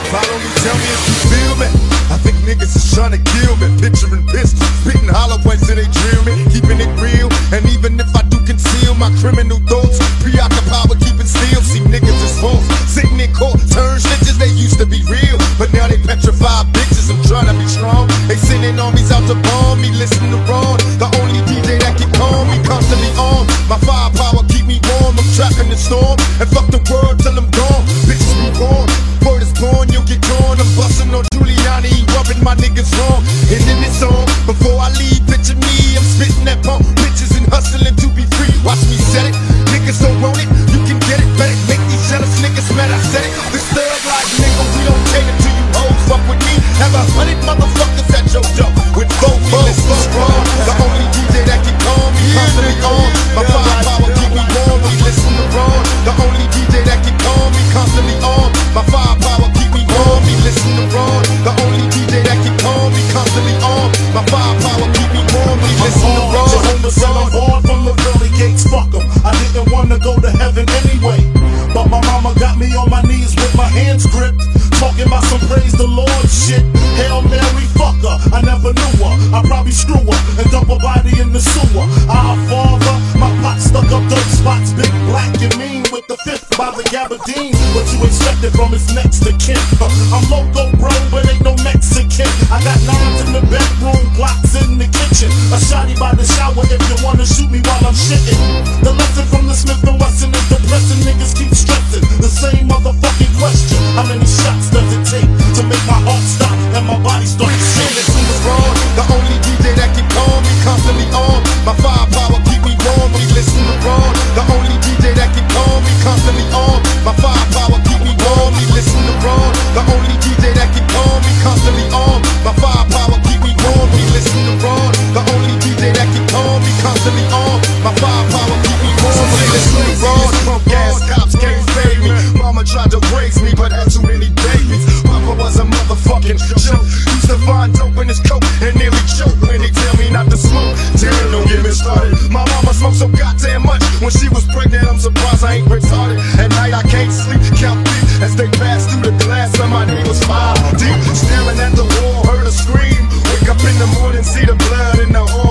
Follow me, tell me if you feel me. I think niggas is trying to kill me. Picturing pistols, spitting hollow points till they drill me. Keeping it real, and even if I do conceal my criminal thoughts, preoccupied with keeping still. See niggas is false, sitting in court, turn snitches. They used to be real, but now they petrified bitches. I'm trying to be strong. They sending armies out to bomb me. Listen to Ron, the only DJ that can calm me, constantly on. My firepower keep me warm. I'm trapped in the storm, and fuck the world till I'm gone. Bitches be born, word is born, you'll get gone. I'm busting on Giuliani, rubbing my niggas wrong. And in this song, before I leave, picture me, I'm spitting that pump, bitches and hustling to be free. Watch me set it, niggas don't want it, you can get it, better make these jealous niggas mad. I said it, this thug like nigga, we don't cater to you hoes. Fuck with me, have 100 motherfuckers at your door with both foes. Strong, the only DJ that can calm me, constantly on. My firepower keep me warm, we listen to Ron. The only DJ that can calm me, constantly on. My firepower keep me warm, we listen to Ron. The only DJ that can calm me, constantly on. My firepower keep me warm, we listen to Ron. Jehovah said I'm born from the pearly gates, fuck 'em. I didn't wanna go to heaven anyway, but my mama got me on my knees with my hands gripped, talking about some praise the Lord shit. Hail Mary, fuck her, I never knew her. I probably screw her and dump her body in the sewer. Our Father, my pot stuck up dirt spots, big black and mean with the fifth by the gabardine. What you expected from his next to kin? I'm loco, bro, but ain't no Mexican. I got nines in the bedroom, blocks in the kitchen, a shotty by the shower if you wanna shoot me while I'm shitting. The lesson from the Smith & Wesson is depressing. Niggas keep stressing the same motherfucking question. How many shots does it take to make my heart stop and my body start to shake? Listen to Ron, the only DJ that can calm me, constantly on. My firepower keep me warm, we listen to Ron. The only DJ that can calm me, constantly on. My firepower keep me warm, we listen to Ron. The only DJ that can calm me, constantly on. My firepower keep me warm, we listen to Ron. The only DJ that can calm me, constantly on. My firepower keep me warm, we listen to Ron. Punk ass cops can't save me. Mama tried to raise me, but had too many babies. Papa was a motherfucking joke. Used to find dope in his coat and nearly choke when he tell me not to smoke. Damn, don't get me started. My mama smoked so goddamn much when she was pregnant. I'm surprised I ain't retarded. At night I can't sleep, count feet as they pass through the glass. Somebody was 5 deep, staring at the wall, heard a scream. Wake up in the morning, see the blood in the hall.